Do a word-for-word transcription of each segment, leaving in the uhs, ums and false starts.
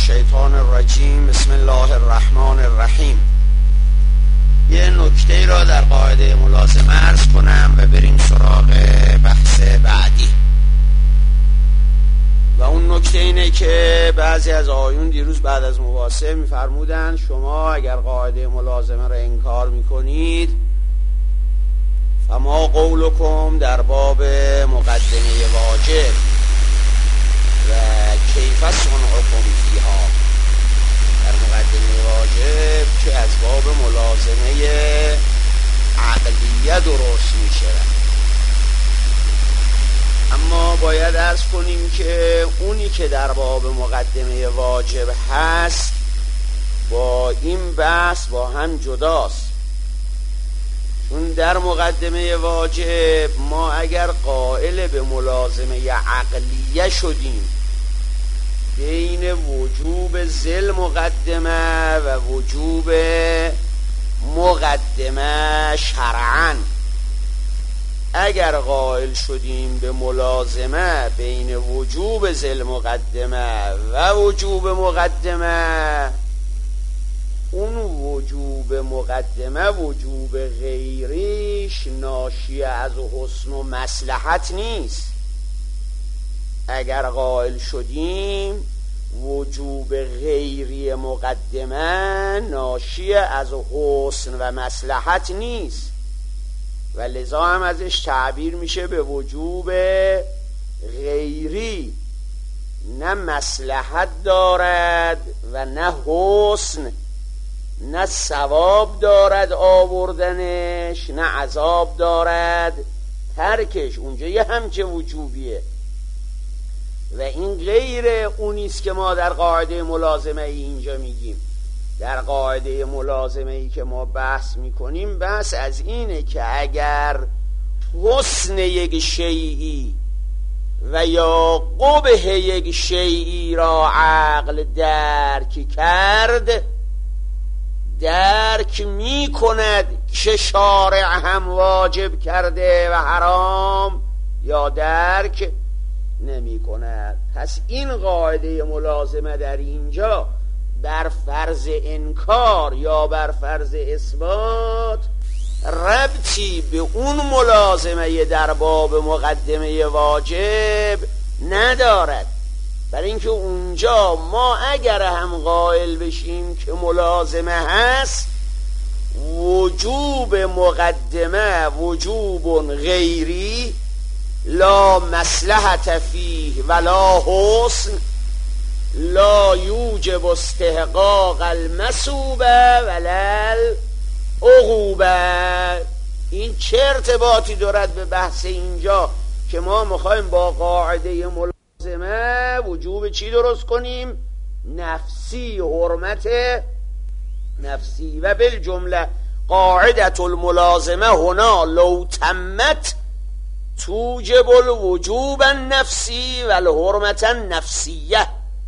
الشیطان الرجیم. بسم الله الرحمن الرحیم. یه نکته را در قاعده ملازمه عرض کنم و بریم سراغ بحث بعدی. و اون نکته اینه که بعضی از آقایون دیروز بعد از مباحثه میفرمودن شما اگر قاعده ملازمه را انکار میکنید فما قولکم در باب مقدمه واجب و کیف صنعکم فیها، در مقدمه واجب که از باب ملازمه عقلیه درست می شود. اما باید عرض کنیم که اونی که در باب مقدمه واجب هست با این بحث با هم جداست. چون در مقدمه واجب ما اگر قائل به ملازمه عقلیه شدیم بین وجوب ذل مقدمه و وجوب مقدمه شرعاً، اگر قائل شدیم به ملازمه بین وجوب ذل مقدمه و وجوب مقدمه، اون وجوب مقدمه وجوب غیریش ناشی از حسن و مصلحت نیست. اگر قائل شدیم وجوب غیری مقدمه ناشی از حسن و مصلحت نیست و لذا هم ازش تعبیر میشه به وجوب غیری، نه مصلحت دارد و نه حسن، نه ثواب دارد آوردنش نه عذاب دارد ترکش. اونجا یه همچه وجوبیه و این غیر اونیست که ما در قاعده ملازمه ای اینجا میگیم. در قاعده ملازمه ای که ما بحث میکنیم بحث از اینه که اگر حسن یک شیئی و یا قبح یک شیئی را عقل درک کرد، درک می کند که شارع هم واجب کرده و حرام، یا درک نمی کند. پس این قاعده ملازمه در اینجا بر فرض انکار یا بر فرض اثبات ربطی به اون ملازمه در باب مقدمه واجب ندارد. برای اینکه اونجا ما اگر هم قائل بشیم که ملازمه هست، وجوب مقدمه وجوب غیری لا مصلحت فیه ولا حسن لا یوجب استحقاق المثوبه ولا العقوبه. این چه ارتباطی دارد به بحث اینجا که ما میخوایم با قاعده ملازمه وجوب چی درست کنیم؟ نفسی، حرمت نفسی. و بالجمله قاعدة الملازمه هنا لو تمت توجب الوجوب النفسی و الحرمت النفسیه.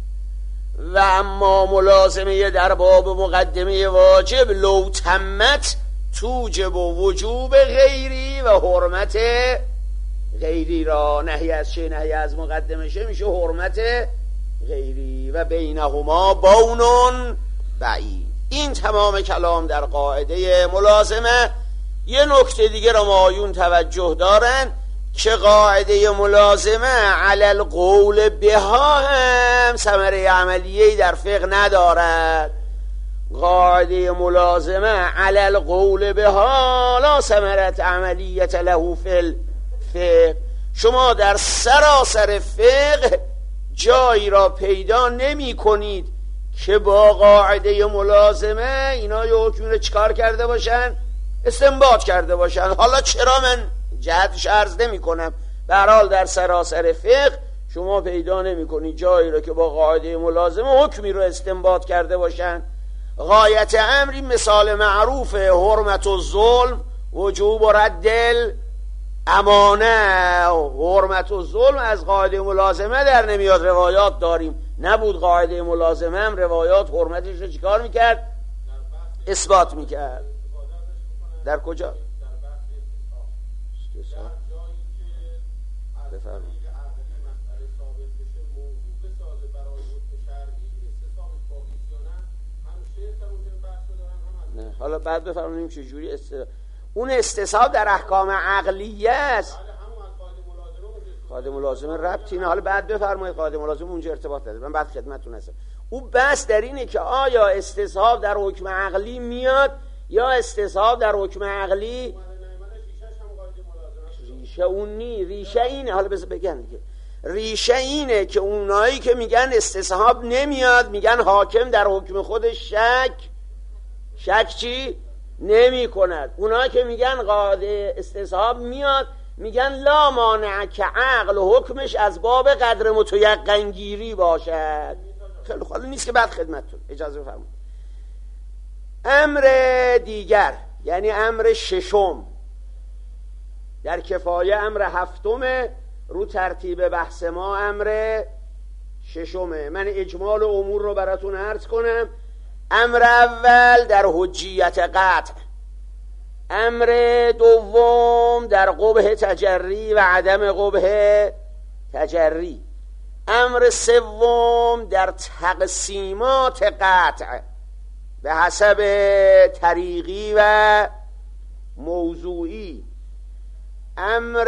و اما ملازمه در باب مقدمه واجب لو تمت توجب وجوب غیری و حرمت غیری را. نهی از چه؟ نهی از مقدمه شه میشه حرمت غیری و بینهما بونون بعید. این تمام کلام در قاعده ملازمه. یه نکته دیگه را آیون توجه دارن که قاعده ملازمه علی القول بها هم ثمره عملیه‌ای در فقه ندارد. قاعده ملازمه علی القول بها لا ثمرة عملیت له فی الفقه. شما در سراسر فقه جایی را پیدا نمی کنید که با قاعده ملازمه اینا یه حکمی چکار کرده باشن؟ استنباط کرده باشن. حالا چرا من جهتش عرض نمی کنم، به هر حال در سراسر فقه شما پیدا نمی کنید جایی را که با قاعده ملازمه حکمی رو استنباط کرده باشن. غایت امری مثال معروف حرمت الظلم وجوب و رد امانه. حرمت الظلم از قاعده ملازمه در نمیاد، روایات داریم. نبود قاعده ملازمه هم روایات حرمتش رو چیکار میکرد؟ اثبات میکرد. در کجا؟ بفرمایید. حالا بعد بفرماییم چجوری است. اون استصحاب در احکام عقلیه است. قاعده ملازمه ربطی نه. حالا بعد بفرمایید قاعده ملازمه اونجا ارتباط داره. من بعد خدمتتون هستم. اون بحث در اینه که آیا استصحاب در حکم عقلی میاد یا استصحاب در حکم عقلی ریشه اون نی. ریشه اینه، حالا بذار بگم دیگه، ریشه اینه که اونایی که میگن استصحاب نمیاد میگن حاکم در حکم خودش شک شک چی؟ نمی کند. اونایی که میگن قاعده استصحاب میاد میگن لا مانع که عقل و حکمش از باب قدر متیقن گیری باشد. خیلی خالی نیست که بعد خدمتتون اجازه بفرمایید. امر دیگر یعنی امر ششم در کفایه امر هفتمه، رو ترتیب بحث ما امر ششمه. من اجمال امور رو براتون عرض کنم. امر اول در حجیت قطع، امر دوم در قبح تجری و عدم قبح تجری، امر سوم در تقسیمات قطع به حسب طریقی و موضوعی، امر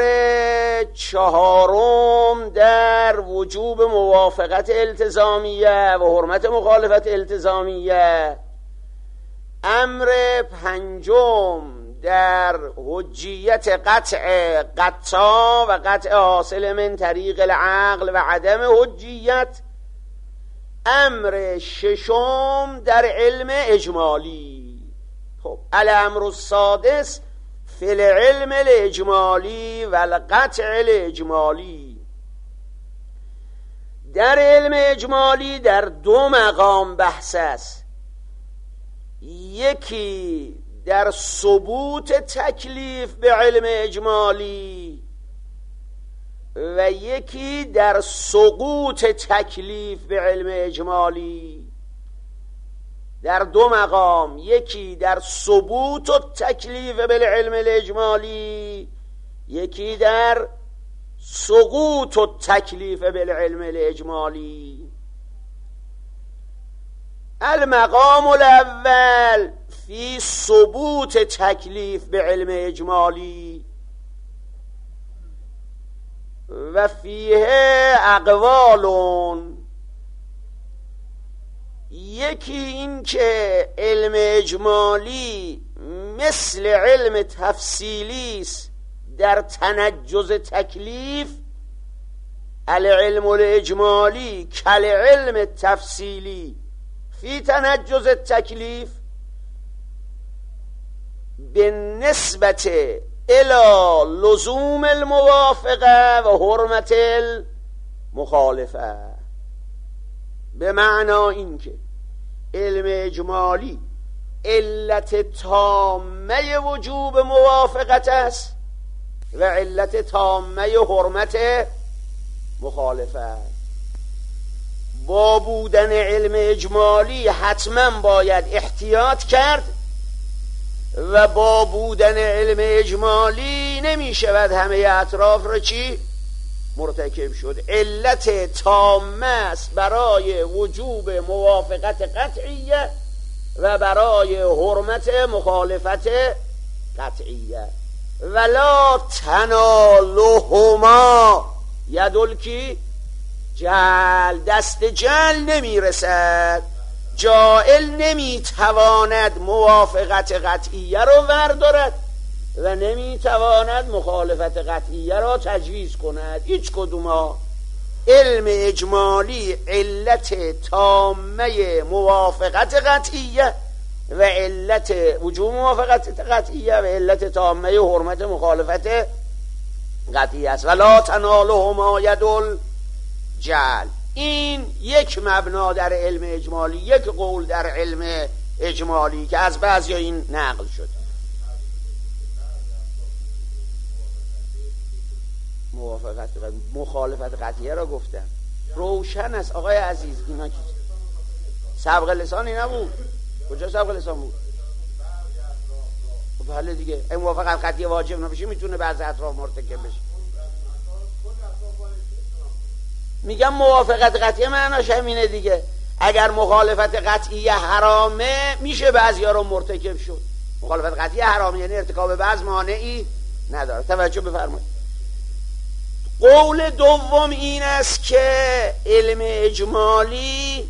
چهارم در وجوب موافقت التزامیه و حرمت مخالفت التزامیه، امر پنجم در حجیت قطع قطع و قطع حاصل من طریق العقل و عدم حجیت، امر ششم در علم اجمالی. خب الامر السادس فی العلم الاجمالی و القطع الاجمالی. در علم اجمالی در دو مقام بحث است. یکی در ثبوت تکلیف به علم اجمالی و یکی در سقوط تکلیف به علم اجمالی. در دو مقام، یکی در ثبوت و تکلیف بالعلم الاجمالی، یکی در سقوط و تکلیف بالعلم الاجمالی. المقام الاول فی ثبوت تکلیف به علم اجمالی و فیه اقوالون. یکی این که علم اجمالی مثل علم تفصیلی است در تنجز تکلیف، العلم الاجمالی کالعلم تفصیلی فی تنجز تکلیف به نسبت الى لزوم الموافقه و حرمت المخالفه. به معنا این که علم اجمالی علت تامه وجوب موافقت است و علت تامه حرمت مخالفت. با بودن علم اجمالی حتما باید احتیاط کرد و با بودن علم اجمالی نمی شود همه اطراف را چی؟ مرتکب شد. علت تامه است برای وجوب موافقت قطعیه و برای حرمت مخالفت قطعیه. ولا تنالهما یدل کی جل، دست جل نمی رسد، جائل نمی تواند موافقت قطعیه رو وردارد و نمی تواند مخالفت قطعیه را تجویز کند. هیچ کدوم ها. علم اجمالی علت تامه موافقت قطعیه و علت وجوب موافقت قطعیه و علت تامه حرمت مخالفت قطعیه است. ولا تنالهما یدل جل. این یک مبنا در علم اجمالی، یک قول در علم اجمالی که از بعضی این نقل شد. موافقت مخالفت قطعیه را گفتم روشن است آقای عزیز. اینا که سبق لسانی نبود. کجا سبق لسان بود؟ بله دیگه. این موافقت قطعیه واجب نباشه میتونه بعض اطراف مرتکب بشه. میگم موافقت قطعیه معناش همینه دیگه. اگر مخالفت قطعی حرامه میشه بعضیا رو مرتکب شد. مخالفت قطعی حرامه یعنی ارتکاب بعض مانعی نداره. توجه بفرمایید. قول دوم این است که علم اجمالی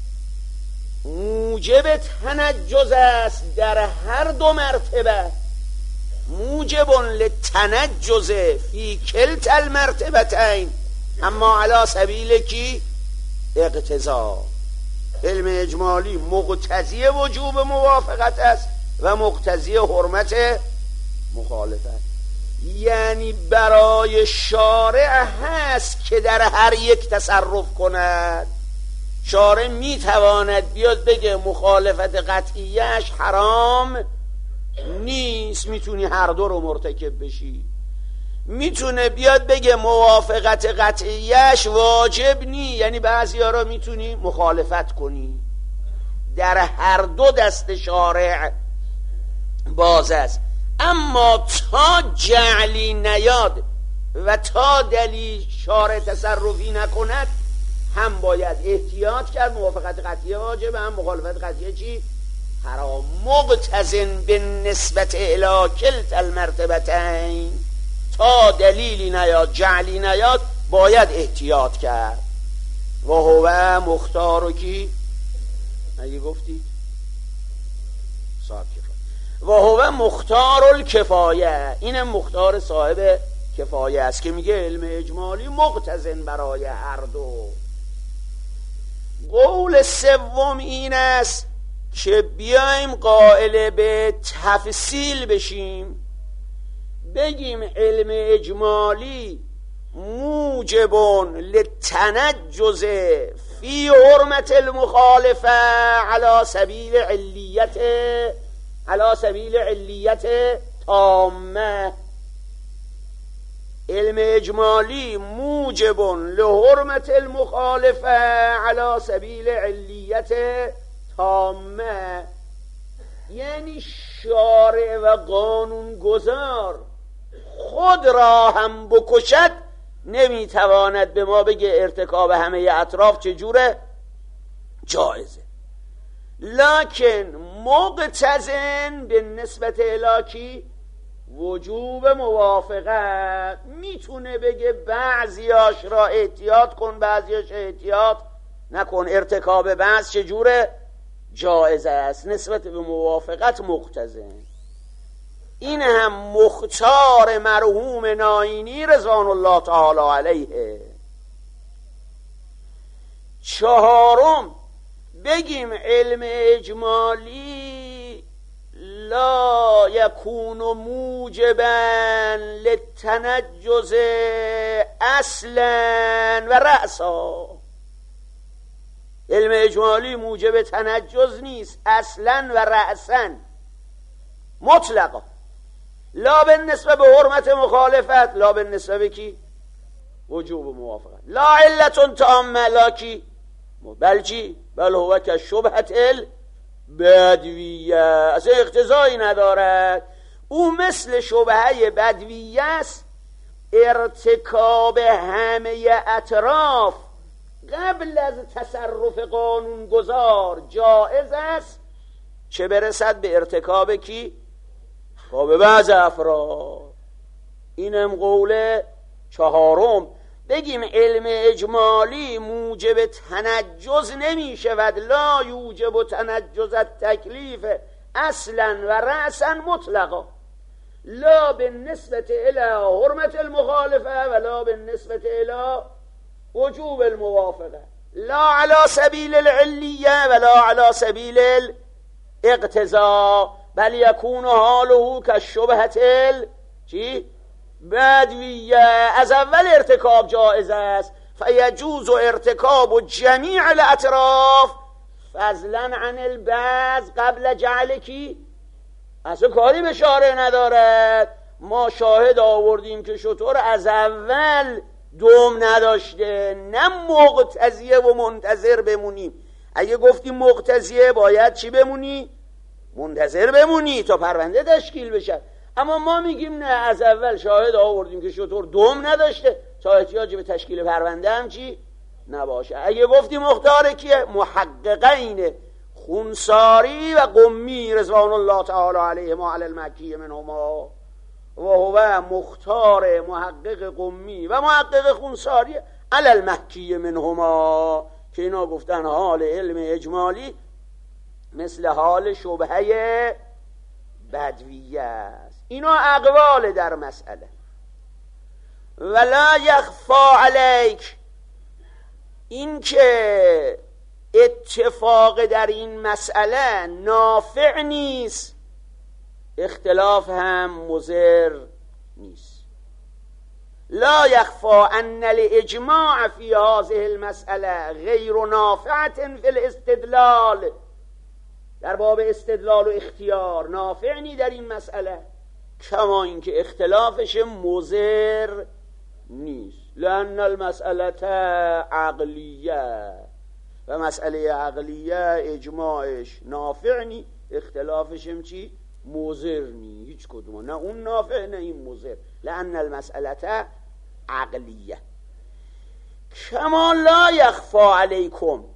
موجب تنجز است در هر دو مرتبه، موجب للتنجز فی کلتا المرتبتین اما علی سبیل کی؟ اقتضا. علم اجمالی مقتضی وجوب موافقت است و مقتضی حرمت مخالفت. یعنی برای شارع هست که در هر یک تصرف کند. شارع میتواند بیاد بگه مخالفت قطعیش حرام نیست، میتونی هر دو رو مرتکب بشی. میتونه بیاد بگه موافقت قطعیش واجب نی، یعنی بعضی ها رو میتونی مخالفت کنی. در هر دو دست شارع باز است. اما تا جعلی نیاد و تا دلیل شارع تصرفی نکند هم باید احتیاط کرد. موافقت قطعیه واجب، هم مخالفت قطعیه چی؟ حرام. مقتضن به نسبت الی کلتا المرتبتین، تا دلیلی نیاد جعلی نیاد باید احتیاط کرد. و هو مختار کی؟ اگه گفتید صاحب کفایه. و هو مختار الکفایه، اینم مختار صاحب کفایه است که میگه علم اجمالی مقتضن برای هر دو. قول سوم این است که بیایم قائل به تفصیل بشیم، بگیم علم اجمالی موجب للتنجز فی حرمت المخالفه علی سبیل علیت علی سبیل علیت تامه. علم اجمالی موجب لحرمت المخالفه علی سبیل علیت تامه، یعنی شارع و قانون گذار خود را هم بکشد نمیتواند به ما بگه ارتکاب همه اطراف چجوره؟ جایزه. لکن مقتضن به نسبت الاکی وجوب موافقت، میتونه بگه بعضیاش را احتیاط کن بعضیاش احتیاط نکن، ارتکاب بعض چجوره؟ جایزه است. نسبت به موافقت مقتضن. این هم مختار مرحوم ناینی رضوان الله تعالی علیه. چهارم بگیم علم اجمالی لا یکون موجبا للتنجز اصلا و رأسا. علم اجمالی موجب تنجز نیست اصلا و رأسا مطلقا. لا بالنسبه به حرمت مخالفت، لا بالنسبه به کی؟ وجوب موافقت. لا علت تامه، لا کی؟ بل چی؟ بل هو که شبهت البدویه، اصلا اقتضایی ندارد. او مثل شبهه بدویه است، ارتکاب همه اطراف قبل از تصرف قانون گذار جائز است، چه برسد به ارتکاب کی؟ به بعض افراد. اینم قول چهارم. بگیم علم اجمالی موجب تنجز نمی شود، لا یوجب تنجز التکلیف اصلا و رأسا مطلقا، لا بالنسبة الى حرمت المخالفه ولا بالنسبة الى وجوب الموافقه، لا على سبیل العلیه ولا على سبیل الاقتضاء، بل یکون حاله کالشبهة چی؟ بدویه. از اول ارتکاب جائز است، فیجوز ارتکاب جمیع الاطراف فضلا عن البعض قبل جعل کی؟ اصلا کاری به شارع ندارد. ما شاهد آوردیم که شطور از اول دوم نداشته، نه مقتضیه و منتظر بمونیم. اگه گفتیم مقتضیه باید چی بمونی؟ منتظر بمونی تا پرونده تشکیل بشه. اما ما میگیم نه، از اول شاهد آوردیم که شطور دوم نداشته، تا احتیاج به تشکیل پرونده هم چی؟ نباشه. اگه گفتی مختاره کیه؟ محققین خونساری و قمی رضوان الله تعالی علیهم و علی المکی منهما و هو مختار محقق قمی و محقق خونساری علی المکی منهما، که اینا گفتن حال علم اجمالی مثل حال شبهه بدویه است. اینا اقوال در مسئله. ولا یخفا علیک، این که اتفاق در این مسئله نافع نیست، اختلاف هم مضر نیست. لا یخفا ان الاجماع فی هذه المسئله غیر نافعة فی الاستدلال، در باب استدلال و اختیار نافع نی در این مسئله، کما اینکه اختلافش مضر نیست. لأن المسئله عقلیه، و مسئله عقلیه اجماعش نافع نی، اختلافش هم چی؟ مضر نی. هیچ کدوم، نه اون نافع نه این مضر. لأن المسئله عقلیه. کما لا یخفا علیکم،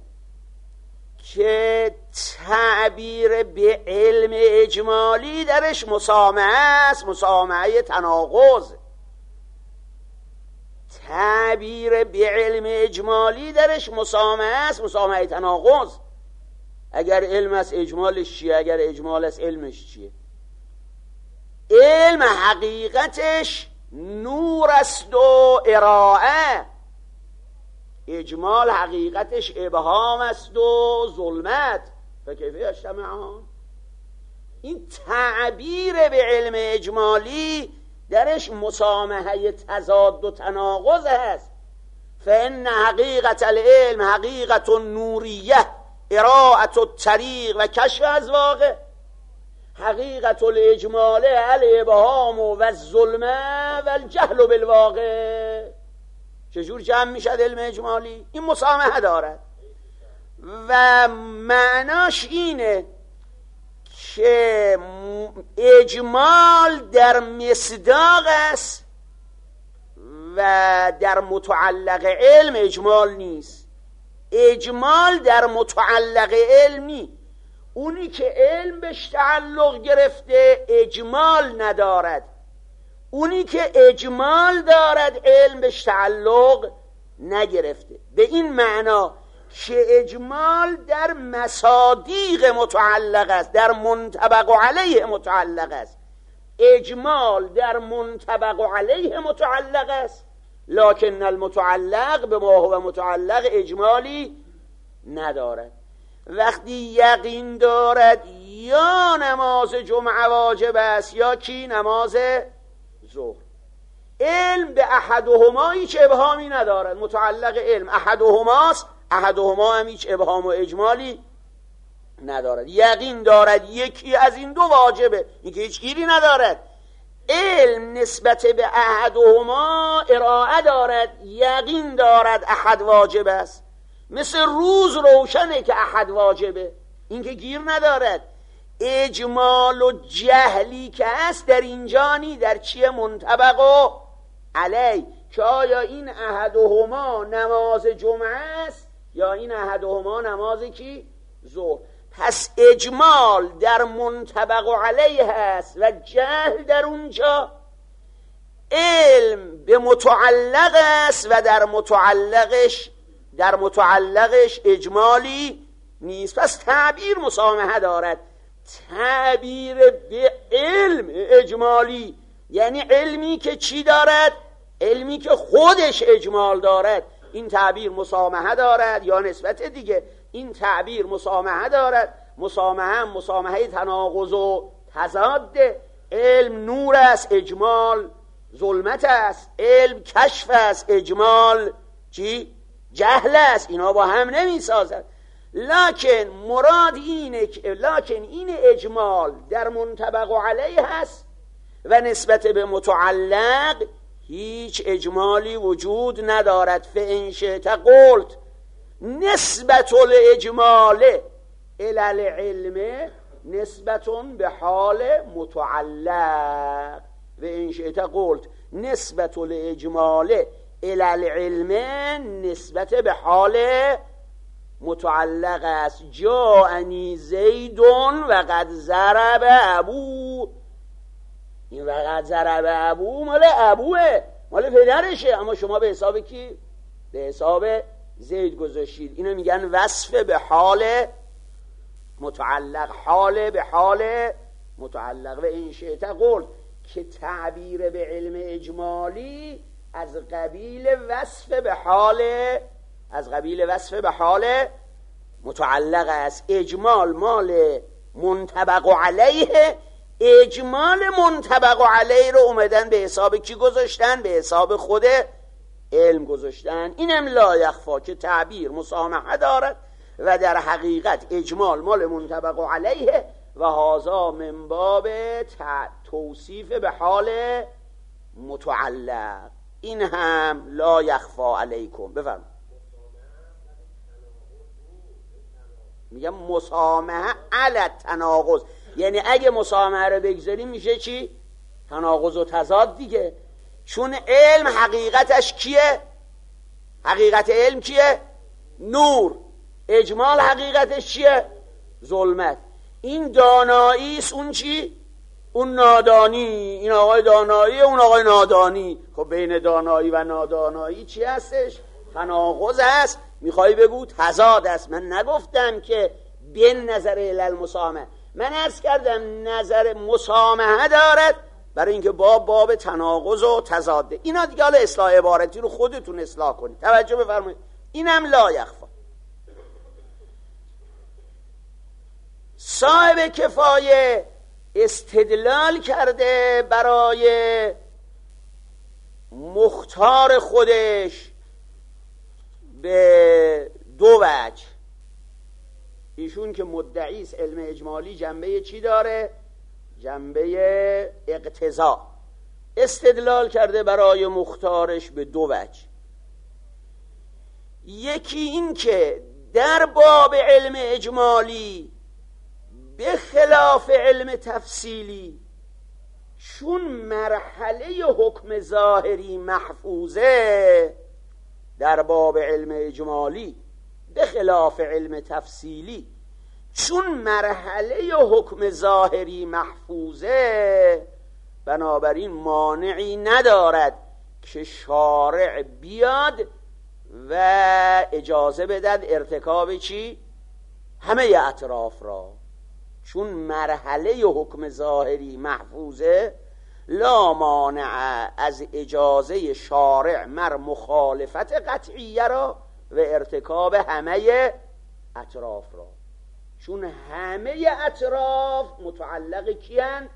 که تعبیر به علم اجمالی درش مسامحه است، مسامحه تناقض. تعبیر به علم اجمالی درش مسامحه است، مسامحه تناقض. اگر علم است اجمالش چیه؟ اگر اجمال است علمش چیه؟ علم حقیقتش نور است و ارائه، اجمال حقیقتش ابهام است و ظلمت. فکیف یجتمعان؟ این تعبیر به علم اجمالی درش مسامحه تضاد و تناقض هست. فإن حقیقت العلم حقیقت نوریه ارائت الطریق و کشف از واقع، حقیقت الاجمال الابهام و الظلمه و الجهل بالواقع. چجور جمع میشد علم اجمالی؟ این مسامحه دارد و معناش اینه که اجمال در مصداق است و در متعلق علم اجمال نیست. اجمال در متعلق علمی، اونی که علم بهش تعلق گرفته اجمال ندارد، اونی که اجمال دارد علم بهش تعلق نگرفته. به این معنا که اجمال در مصادیق متعلق است، در منطبق علیه متعلق است. اجمال در منطبق علیه متعلق است، لکن المتعلق به ما هو متعلق اجمالی ندارد. وقتی یقین دارد یا نماز جمعه واجب است یا کی نماز ظهر، علم به احدهما هیچ ابهامی ندارد. متعلق علم احدهماست، احدهما هم هیچ ابهام و اجمالی ندارد. یقین دارد یکی از این دو واجبه، این که هیچ گیری ندارد. علم نسبت به احدهما ارائه دارد، یقین دارد احد واجب است. مثل روز روشنه که احد واجبه، این که گیر ندارد. اجمال و جهلی که هست در اینجانی در چیه؟ منطبق و علی، که آیا این احدهما نماز جمعه است یا این احدهما نماز کی؟ ظهر. پس اجمال در منطبق و علیه هست و جهل در اونجا. علم به متعلق است و در متعلقش در متعلقش اجمالی نیست. پس تعبیر مسامحه دارد. تعبیر به علم اجمالی یعنی علمی که چی دارد؟ علمی که خودش اجمال دارد. این تعبیر مسامحه دارد، یا نسبت دیگه این تعبیر مسامحه دارد. مسامحه هم مسامحه تناقض و تضاد. علم نور است، اجمال ظلمت است. علم کشف است، اجمال چی؟ جهل است. اینا با هم نمی سازد. لکن مراد اینه که لکن این اجمال در منطبق علیه هست و نسبت به متعلق هیچ اجمالی وجود ندارد. فإن شئت قلت نسبت الاجمال الی العلم نسبتون به حال متعلق. و ان شئت قلت نسبت الاجمال الالعلم نسبت به حال متعلق است. جاءنی زیدون و قد ضرب ابو، این و قد ضرب ابو مال ابوه، مال پدرشه، اما شما به حساب کی؟ به حساب زید گذاشتید. اینو میگن وصف به حال متعلق، حال به حال متعلق. و این شئت قلت که تعبیر به علم اجمالی از قبیل وصف به حال از قبیل وصف به حال متعلق است. اجمال مال منطبق علیه، اجمال منطبق علیه رو اومدن به حساب کی گذاشتن؟ به حساب خود علم گذاشتن. اینم لا یخفا که تعبیر مسامحه دارد و در حقیقت اجمال مال منطبق علیه و هذا من باب توصیف به حال متعلق. این هم لا یخفا علیکم. بفرمایید. میگم مسامحه علی تناقض، یعنی اگه مسامحه رو بگذاریم میشه چی؟ تناقض و تضاد دیگه. چون علم حقیقتش کیه؟ حقیقت علم کیه؟ نور. اجمال حقیقتش چیه؟ ظلمت. این دانایی است، اون چی؟ اون نادانی. این آقای دانایی، اون آقای نادانی. خب بین دانایی و نادانایی چی هستش؟ تناقض است. میخوای بگو تضاد است. من نگفتم که بین نظر المسامحه، من عرض کردم نظر مسامحه دارد برای اینکه باب باب تناقض و تضاده. اینا دیگه حالا اصلاح عبارتی رو خودتون اصلاح کنید. توجه بفرمایید. اینم لا یخفا. صاحب کفایه استدلال کرده برای مختار خودش به دو وجه. ایشون که مدعی است علم اجمالی جنبه چی داره؟ جنبه اقتضا. استدلال کرده برای مختارش به دو وجه. یکی این که در باب علم اجمالی به خلاف علم تفصیلی چون مرحله حکم ظاهری محفوظه، در باب علم اجمالی به خلاف علم تفصیلی چون مرحله حکم ظاهری محفوظه، بنابراین مانعی ندارد که شارع بیاد و اجازه بدد ارتکاب چی؟ همه اطراف را. چون مرحله حکم ظاهری محفوظه، لا مانع از اجازه شارع مر مخالفت قطعیه را و ارتکاب همه اطراف را. چون همه اطراف متعلق کیند؟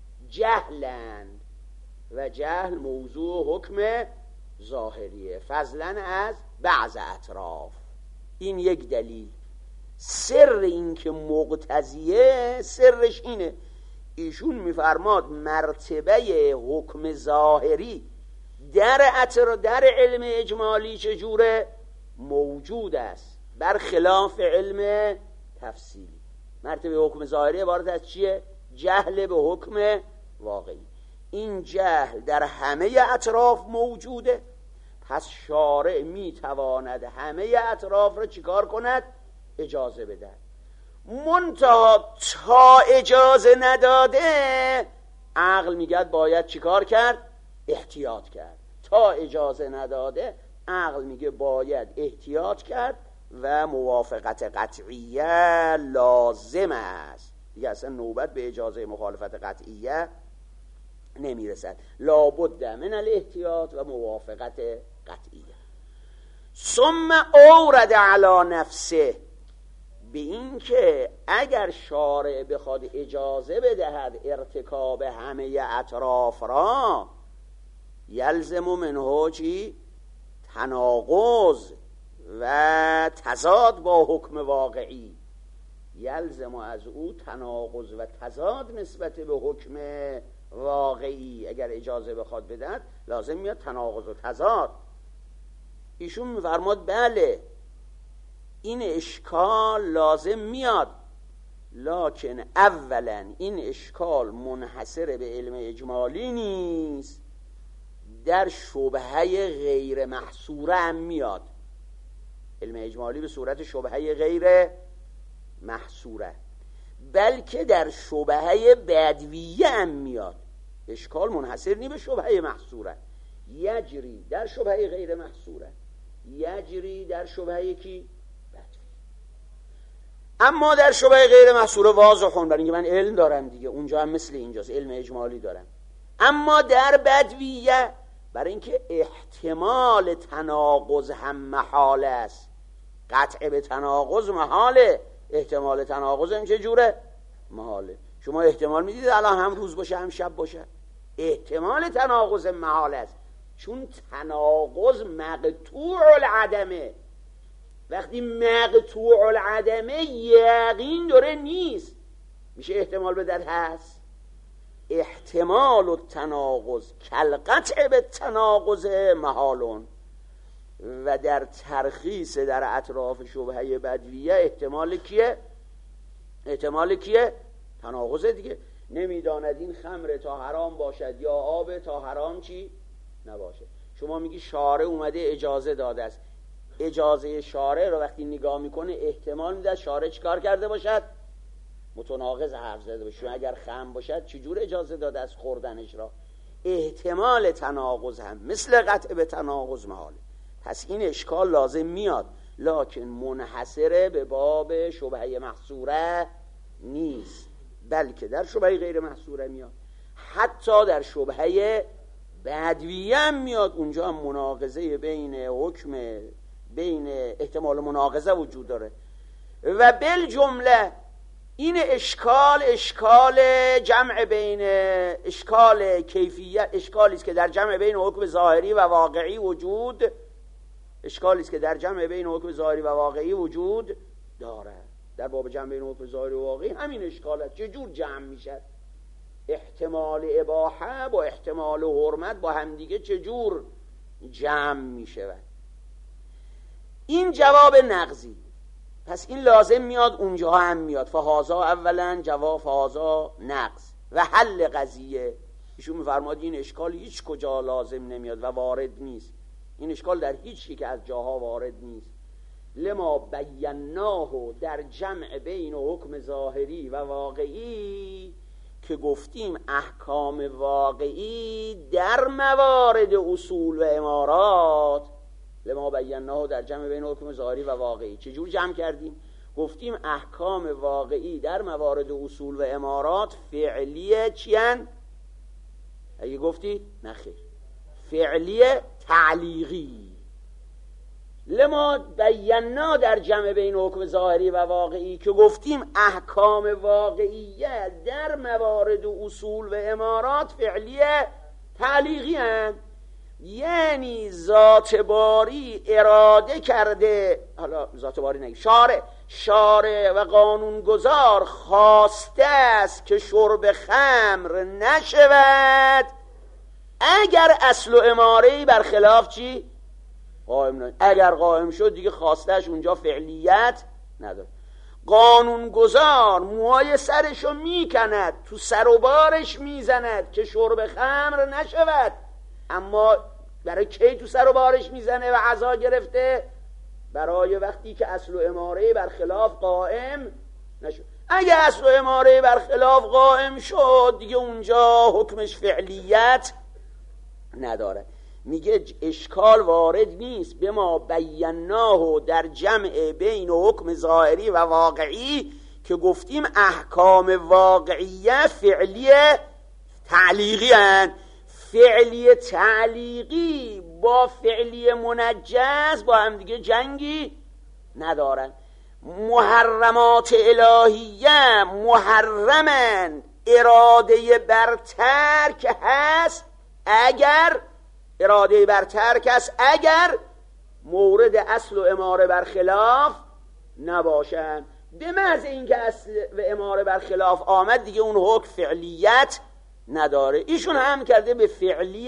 جهلند و جهل موضوع حکم ظاهریه فضلا از بعض اطراف. این یک دلیل. سر این که مقتضیه، سرش اینه، ایشون میفرماد مرتبه حکم ظاهری در اطراف در علم اجمالی چجوره؟ موجود است، برخلاف علم تفصیلی. مرتبه حکم ظاهری عبارت از چیه؟ جهل به حکم واقعی. این جهل در همه اطراف موجوده، پس شارع میتواند همه اطراف را چیکار کند؟ اجازه بده. منتها تا اجازه نداده عقل میگه باید چیکار کرد؟ احتیاط کرد. تا اجازه نداده عقل میگه باید احتیاط کرد و موافقت قطعیه لازم است. دیگه اصلا نوبت به اجازه مخالفت قطعیه نمیرسد. لابد من الاحتیاط و موافقت قطعیه. ثم اورد علی نفسه، به این که اگر شارع بخواد اجازه بدهد ارتکاب همه اطراف را، یلزم منه چی؟ تناقض و تضاد با حکم واقعی. یلزم از او تناقض و تضاد نسبت به حکم واقعی. اگر اجازه بخواد بدهد لازم میاد تناقض و تضاد. ایشون میفرماد بله این اشکال لازم میاد، لکن اولا این اشکال منحصر به علم اجمالی نیست، در شبهه غیر محصوره هم میاد. علم اجمالی به صورت شبهه غیر محصوره، بلکه در شبهه بدویه هم میاد. اشکال منحصر نی به شبهه محصوره، یجری در شبهه غیر محصوره، یجری در شبهه کی؟ بدویه. اما در شبهه غیر محصوره واضحون، برای اینکه من علم دارم دیگه، اونجا هم مثل اینجاست، علم اجمالی دارم. اما در بدویه برای اینکه احتمال تناقض هم محاله است، قطع به تناقض محاله، احتمال تناقض هم چه جوره؟ محاله. شما احتمال میدید الان هم روز باشه هم شب باشه؟ احتمال تناقض محاله است، چون تناقض مقطوع العدمه. وقتی مقطوع العدمه یقین داره نیست، میشه احتمال به در هست. احتمال التناقض کالقطع به تناقض محالون. و در ترخیص در اطراف شبهه بدویه احتمال کیه؟ احتمال کیه؟ تناقض دیگه. نمیداند این خمر تا حرام باشد یا آب تا حرام چی؟ نباشه. شما میگی شارع اومده اجازه داده است، اجازه شارع رو وقتی نگاه میکنه احتمال میده شارع چیکار کرده باشد؟ متناقض حرف زده باشه. اگر خمر باشد چجور اجازه داده است خوردنش را؟ احتمال تناقض هم مثل قطع به تناقض محاله. پس این اشکال لازم میاد، لکن منحصره به باب شبهه محصوره نیست، بلکه در شبهه غیر محصوره میاد. حتی در شبهه بدویه هم میاد، اونجا هم مناقضه بین حکم، بین احتمال مناقضه وجود داره. و بالجمله این اشکال اشکال جمع بین اشکال کیفیت، اشکالی است که در جمع بین حکم ظاهری و واقعی وجود اشکالی است که در جمع بین حکم ظاهری و واقعی وجود داره. در باب جمع بین حکم ظاهری و واقعی همین اشکال است. چجور جمع میشه؟ احتمال اباحه با احتمال حرمت با همدیگه چجور جمع میشه؟ این جواب نقضی. پس این لازم میاد، اونجا هم میاد. فهازا اولا جواب فهازا نقض و حل قضیه. ایشون میفرماد این اشکال هیچ کجا لازم نمیاد و وارد نیست. این اشکال در هیچ یک از جاها وارد نیست. لما بیناه در جمع بین حکم ظاهری و واقعی که گفتیم احکام واقعی در موارد اصول و امارات. لما بیناه در جمع بین حکم ظاهری و واقعی چجور جمع کردیم؟ گفتیم احکام واقعی در موارد اصول و امارات فعلیه چیان؟ اگه گفتی نخیر، فعلیه تعلیقی. لما بینا در جمع بین حکم ظاهری و واقعی که گفتیم احکام واقعیه در موارد اصول و امارات فعلیه تعلیقی هست. یعنی ذات باری اراده کرده، حالا ذات باری نگی، شارع شارع و قانونگذار خواسته است که شرب خمر نشود اگر اصل و اماره‌ای برخلاف چی؟ قائم نشد. اگر قائم شد دیگه خواستهش اونجا فعلیت نداره. قانونگذار موهای سرشو میکند، تو سر و بارش میزند که شرب خمر نشود، اما برای کی تو سر و بارش میزنه و عزا گرفته؟ برای وقتی که اصل و اماره برخلاف قائم نشد. اگه اصل و اماره برخلاف قائم شد دیگه اونجا حکمش فعلیت نداره. میگه اشکال وارد نیست به ما بیناه در جمع بین حکم ظاهری و واقعی که گفتیم احکام واقعیه فعلی تعلیقی هن. فعلی تعلیقی با فعلی منجز با هم دیگه جنگی ندارن. محرمات الهیه محرمن، اراده بر ترک هست اگر اراده بر ترک هست اگر مورد اصل و اماره برخلاف نباشن. به محض اینکه اصل و اماره برخلاف آمد دیگه اون حکم فعلیت نداره. ایشون هم کرده به فعلی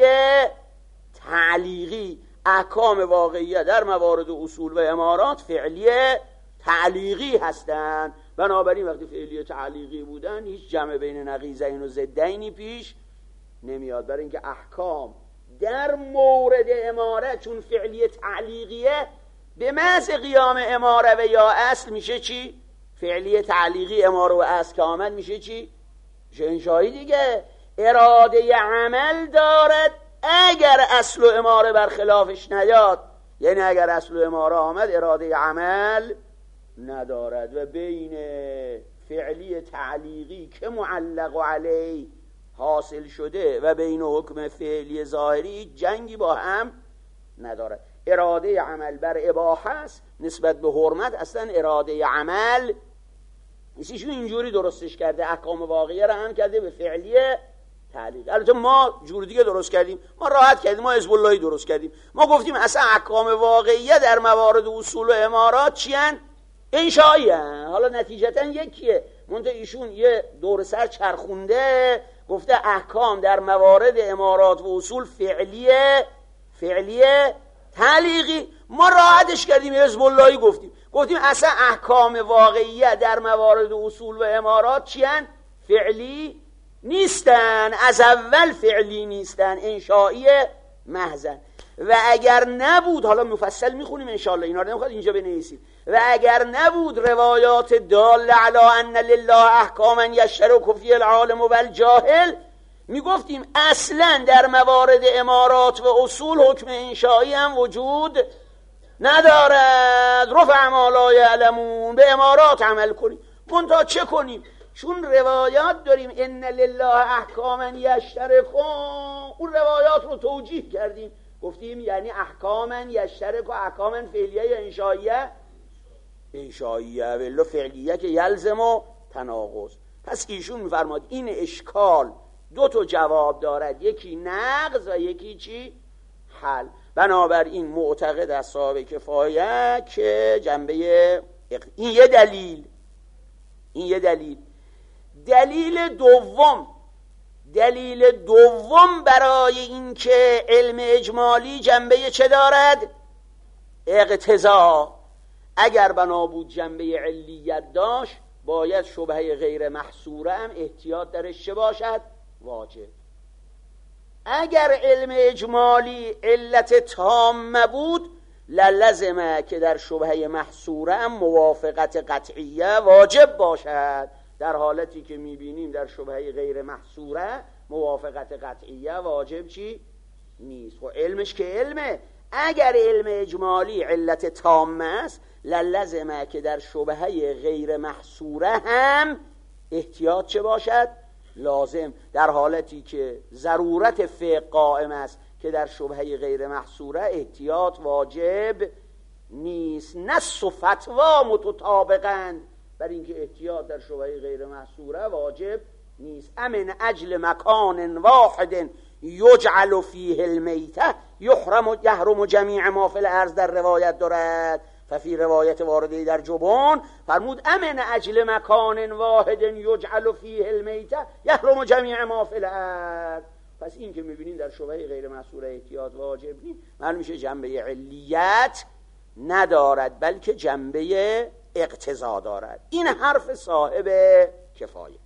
تعلیقی. احکام واقعیه در موارد اصول و امارات فعلی تعلیقی هستند. بنابراین وقتی فعلی تعلیقی بودن هیچ جمع بین نقیضین و ضدینی پیش نمیاد، برای اینکه احکام در مورد اماره چون فعلی تعلیقیه به محض قیام اماره و یا اصل میشه چی؟ فعلی تعلیقی اماره و اصل که آمد میشه چی؟ میشه انشایی دیگه. اراده عمل دارد اگر اصل و اماره برخلافش نیاد، یعنی اگر اصل و اماره آمد اراده عمل ندارد. و بین فعلی تعلیقی که معلق علیه حاصل شده و بین حکم فعلی ظاهری جنگی با هم ندارد. اراده عمل بر اباحه است، نسبت به حرمت اصلا اراده عمل ایشون اینجوری درستش کرده، احکام واقعیه را هم کرده به فعلی تعلیق. البته ما جور دیگه درست کردیم، ما راحت کردیم، ما حزب اللهی درست کردیم. ما گفتیم اصلا احکام واقعیه در موارد اصول و امارات چی ان؟ انشایی ان. حالا نتیجتا یکیه، منتها ایشون یه دور سر چرخونده گفته احکام در موارد امارات و اصول فعلیه فعلیه تعلیقی. ما راحتش کردیم، حزب اللهی گفتیم گفتیم اصلا احکام واقعیه در موارد اصول و امارات چی ان؟ فعلی نیستن، از اول فعلی نیستن، انشایی محضن. و اگر نبود، حالا مفصل میخونیم انشاءالله، اینا رو نمیخواد اینجا بنویسیم، و اگر نبود روایات دال علی ان لله احکاما یشترک فی العالم و الجاهل، میگفتیم اصلا در موارد امارات و اصول حکم انشایی هم وجود ندارد. رفع ما لا یعلمون، به امارات عمل کنیم. منتها چه کنیم؟ چون روایات داریم ان لله احکاما یشترکون، اون روایات رو توجیه کردیم، گفتیم یعنی احکاما یشترک و احکاما فعلیه انشائیه انشائیه ولی فعلیه که یلزم و تناقض. پس ایشون میفرماد این اشکال دو تا جواب دارد، یکی نقض و یکی چی؟ حل. بنابراین معتقد اصحاب کفایه که جنبه این یه دلیل این یه دلیل دلیل دوم دلیل دوم برای اینکه علم اجمالی جنبه چه دارد؟ اقتضا. اگر بنا بود جنبه علیت داشت، باید شبهه غیر محصوره هم احتیاط درش چه باشد؟ واجب. اگر علم اجمالی علت تامه بود، للزمه که در شبهه محصوره هم موافقت قطعیه واجب باشد، در حالتی که میبینیم در شبهه غیر محصوره موافقت قطعیه واجب چی؟ نیست. و علمش که علمه، اگر علم اجمالی علت تامه است، للزمه که در شبهه غیر محصوره هم احتیاط چه باشد؟ لازم، در حالتی که ضرورت فقه قائم است که در شبهه غیر محصوره احتیاط واجب نیست. نص و فتوا متطابقند بر اینکه احتیاط در شبهه غیر محصوره واجب نیست. امن اجل مکان واحد یجعل فیه المیته یحرم یحرم جمیع ما فی الارض در روایت دارد. ففی روایت وارده در جبان فرمود امن اجل مکان واحد یجعل فیه المیته یحرم جمیع ما فی الارض. پس این که میبینین در شبهه غیر محصوره احتیاط واجب نیست، معلوم میشه جنبه علیت ندارد بلکه جنبه اقتضا دارد. این حرف صاحب کفایه.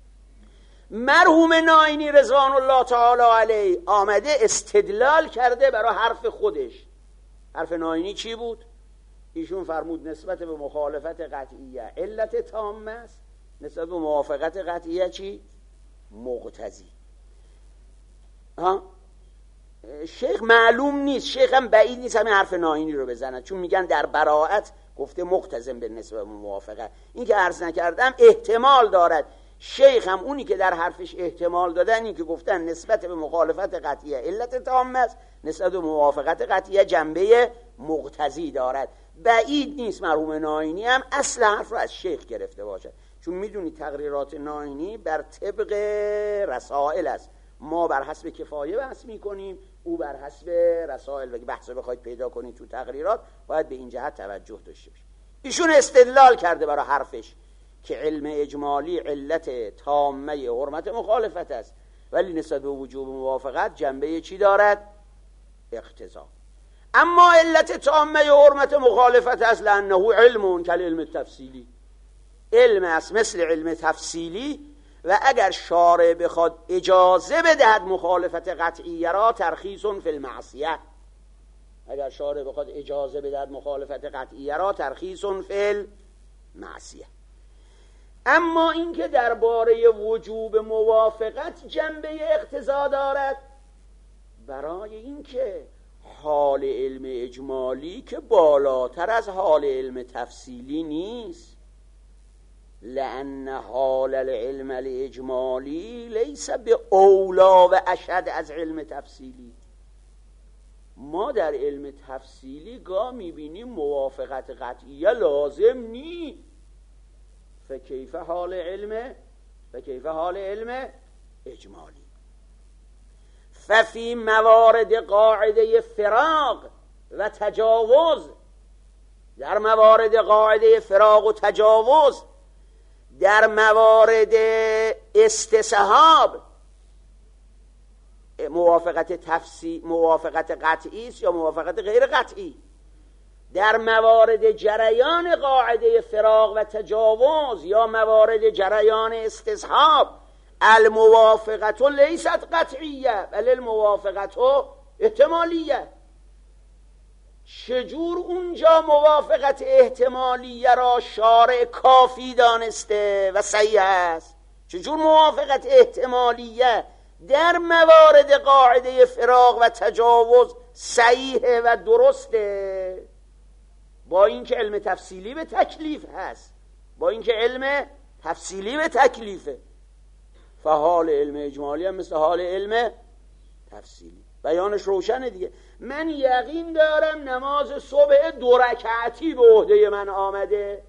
مرحوم ناینی رضوان الله تعالی علیه آمده استدلال کرده برای حرف خودش. حرف ناینی چی بود؟ ایشون فرمود نسبت به مخالفت قطعیه علت تامه است، نسبت به موافقت قطعیه چی؟ مقتضی. ها؟ شیخ معلوم نیست، شیخ هم بعید نیست همین حرف ناینی رو بزنن، چون میگن در براءت گفته مقتضم به نسبت به موافقت. این که عرض نکردم احتمال دارد شیخ هم اونی که در حرفش احتمال دادن این که گفتن نسبت به مخالفت قطعیه علت تامه است، نسبت به موافقت قطعیه جنبه مقتضی دارد. بعید نیست مرحوم ناینی هم اصل حرف رو از شیخ گرفته باشد، چون میدونی تقریرات ناینی بر طبق رسائل است. ما بر حسب کفایه بحث میکنیم، او بر حسب رسائل. و بحث بخواید پیدا کنید تو تقریرات باید به این جهت توجه داشته باشید. ایشون استدلال کرده برای حرفش که علم اجمالی علت تامه حرمت مخالفت است، ولی نسبت به وجوب موافقت جنبه چی دارد؟ اقتضا. اما علت تامه حرمت مخالفت است لانه علم کل علم تفصیلی، علم است مثل علم تفصیلی و اگر شارع بخواد اجازه بدهد مخالفت قطعیه را ترخیص فی المعصیه، اگر شارع بخواد اجازه بدهد مخالفت قطعیه را ترخیص فی المعصیه. اما اینکه درباره وجوب موافقت جنبه اقتضا دارد، برای اینکه حال علم اجمالی که بالاتر از حال علم تفصیلی نیست، لأن حال العلم الاجمالی لیس به اولا و اشد از علم تفصیلی. ما در علم تفصیلی گاه میبینیم موافقت قطعیه لازم نی، فکیف حال علم فکیف حال علم اجمالی. ففی موارد قاعده فراق و تجاوز، در موارد قاعده فراق و تجاوز، در موارد استصحاب موافقت تفصیل موافقت قطعی است یا موافقت غیر قطعی، در موارد جریان قاعده فراق و تجاوز یا موارد جریان استصحاب، الموافقت لیست قطعیه بل الموافقت احتمالیه. چجور اونجا موافقت احتمالیه را شارع کافی دانسته و صحیح است، چجور موافقت احتمالیه در موارد قاعده فراق و تجاوز صحیح و درسته، با اینکه علم تفصیلی به تکلیف هست، با اینکه علم تفصیلی به تکلیفه. فحال علم اجمالی هم مثل حال علم تفصیلی، بیانش روشنه دیگه. من یقین دارم نماز صبح دو رکعتی به عهده من آمده،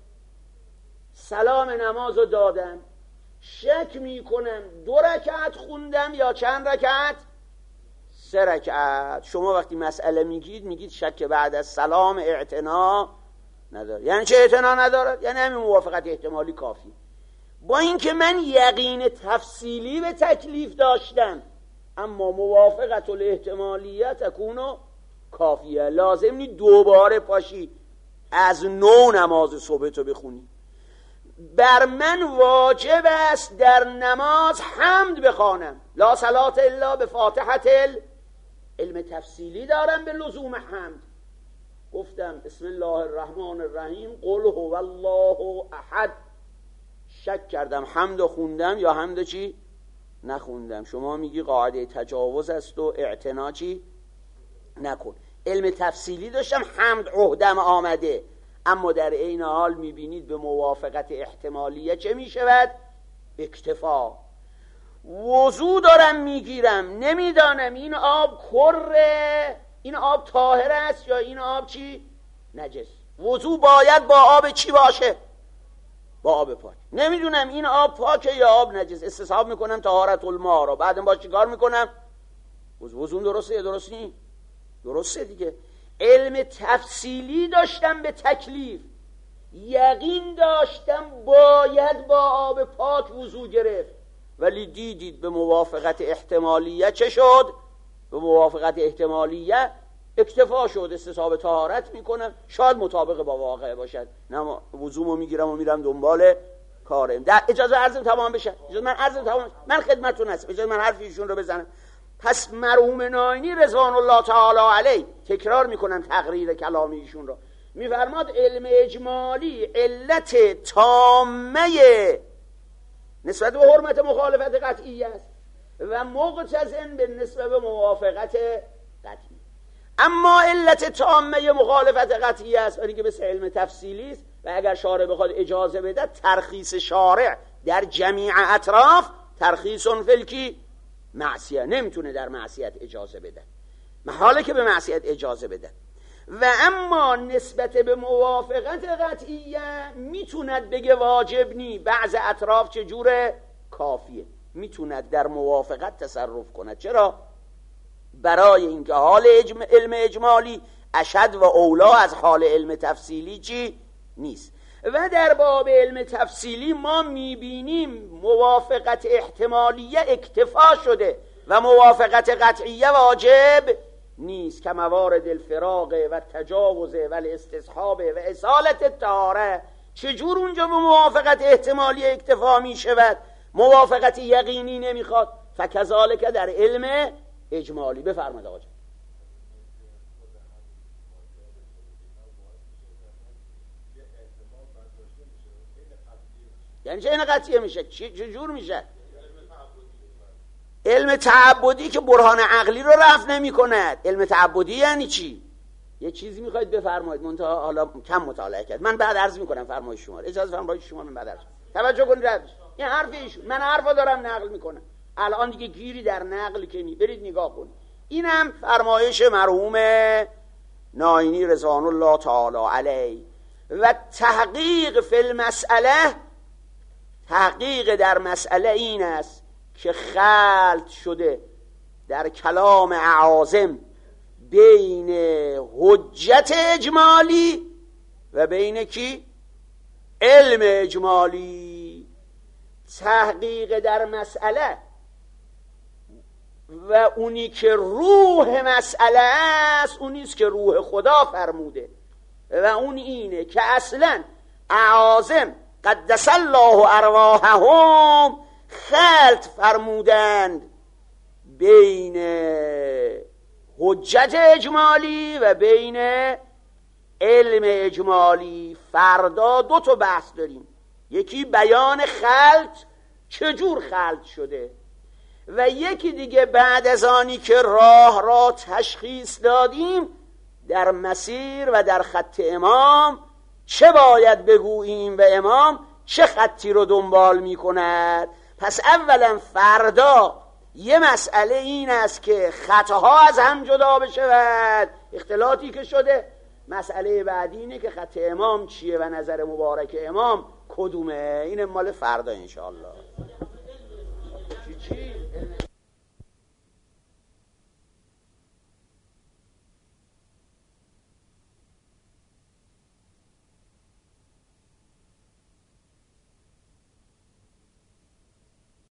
سلام نماز رو دادم، شک میکنم دو رکعت خوندم یا چند رکعت؟ سه رکعت. شما وقتی مسئله میگید میگید شک بعد از سلام اعتنا نداره. یعنی چه اعتنا نداره؟ یعنی همین موافقت احتمالی کافی. با اینکه من یقین تفصیلی به تکلیف داشتم، اما موافقت الاحتمالیه تکونو کافیه. لازم نی دوباره پاشی از نو نماز صبح تو بخونی. بر من واجب است در نماز حمد بخوانم، لا صلات الا به فاتحه. علم تفصیلی دارم به لزوم حمد. گفتم بسم الله الرحمن الرحیم قل هو الله احد، شک کردم حمد خوندم یا حمد چی نخوندم. شما میگی قاعده تجاوز است و اعتنا چی نکن. علم تفصیلی داشتم حمد عهدم آمده، اما در عین حال میبینید به موافقت احتمالیه چه میشود؟ اکتفا. وضو دارم میگیرم، نمیدانم این آب کره، این آب طاهر است یا این آب چی نجس. وضو باید با آب چی باشه؟ با آب پاک. نمیدونم این آب پاکه یا آب نجس، استصحاب میکنم طهارت الماء رو، بعدم باش چیکار میکنم؟ وضو درسته یا درست نی؟ درسته دیگه. علم تفصیلی داشتم به تکلیف، یقین داشتم باید با آب پاک وضو گرفت، ولی دیدید به موافقت احتمالیه چه شد؟ به موافقت احتمالیه اکتفا شد، استصحاب طهارت میکنم، شاید مطابق با واقع باشد، نه وضومو میگیرم و میرم دنبال کارم. در اجازه عرضم تمام بشه، اجازه من عرضم تمام، من خدمتتون هستم، اجازه من حرف ایشون رو بزنم. پس مرحوم ناینی رضوان الله تعالی علیه، تکرار میکنم تقریر کلام ایشون رو، میفرماد علم اجمالی علت تامه نسبت به حرمت مخالفت قطعی است و مقتضن به نسبت به موافقت قطعی. اما علت تامه مخالفت قطعی است برای که مثل علم تفصیلی است و اگر شارع بخواد اجازه بده، ترخیص شارع در جمیع اطراف ترخیص فلکی معصیه، نمیتونه در معصیت اجازه بده، محاله که به معصیت اجازه بده. و اما نسبت به موافقت قطعیه میتوند بگه واجب نی، بعض اطراف چجوره؟ کافیه، میتوند در موافقت تصرف کند. چرا؟ برای اینکه حال اجم... علم اجمالی اشد و اولا از حال علم تفصیلی چی نیست. و در باب علم تفصیلی ما میبینیم موافقت احتمالیه اکتفا شده و موافقت قطعیه واجب نیست، که موارد الفراق و تجاوز و الاستصحاب و اصالت الطهاره. چجور اونجا به موافقت احتمالیه اکتفا می شود؟ موافقت یقینی نمیخواد. فکذالک در علم اجمالی. بفرمایید آقا جان. یعنی چه این قطعیه میشه؟ چه جور میشه؟ علم تعبدی که برهان عقلی رو رفع نمی کند. علم تعبدی یعنی چی؟ یه چیزی میخواید بفرمایید، منتها حالا کم مطالعه کرد. من بعد عرض میکنم فرمایش شما. اجازه فرمایش شما من بعد عرض. توجه کنید. این حرف ایشون، من حرفا دارم نقل میکنم. الان دیگه گیری در نقل که نی. برید نگاه کنید. اینم فرمایش مرحوم ناینی رضوان الله تعالی علیه. و تحقیق فی المسئله، تحقیق در مسئله این است که خلط شده در کلام اعاظم بین حجت اجمالی و بین کی؟ علم اجمالی. تحقیق در مسئله و اونی که روح مسئله است اونیست که روح خدا فرموده و اون اینه که اصلا اعاظم قدس الله ارواحهم خلط فرمودند بین حجت اجمالی و بین علم اجمالی. فردا دو تا بحث داریم. یکی بیان خلط، چجور خلط شده، و یکی دیگه بعد از آنی که راه را تشخیص دادیم در مسیر و در خط امام چه باید بگوییم و امام چه خطی رو دنبال می کند. پس اولا فردا یه مسئله این است که خطها از هم جدا بشود، اختلاطی که شده. مسئله بعدی اینه که خط امام چیه و نظر مبارک امام کدومه. این مال فردا انشاءالله.